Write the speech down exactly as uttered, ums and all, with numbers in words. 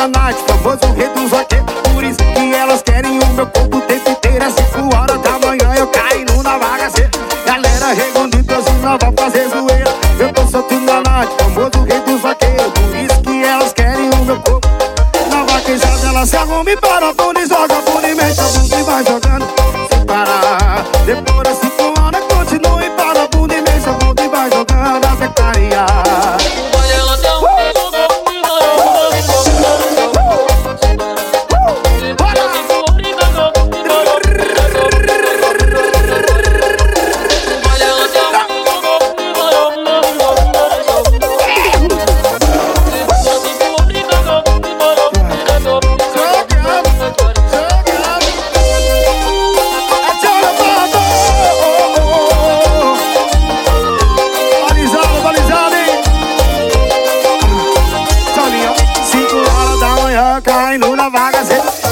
da night, famoso rei dos vaqueiros. Por isso que elas querem o meu corpo o tempo inteiro. Às cinco horas da manhã eu caindo na bagaceira. Galera regondita, assim não vai fazer zoeira. Eu tô solto na night, famoso rei dos vaqueiros. Por isso que elas querem o meu corpo. Na vaquejada ela se arruma e para a bunda e joga a bunda e mete a bunda e vai jogando sem parar. Depois das cinco horas continua e para a bunda e mete a bunda e vai jogando até clarear. Caindo na vaga,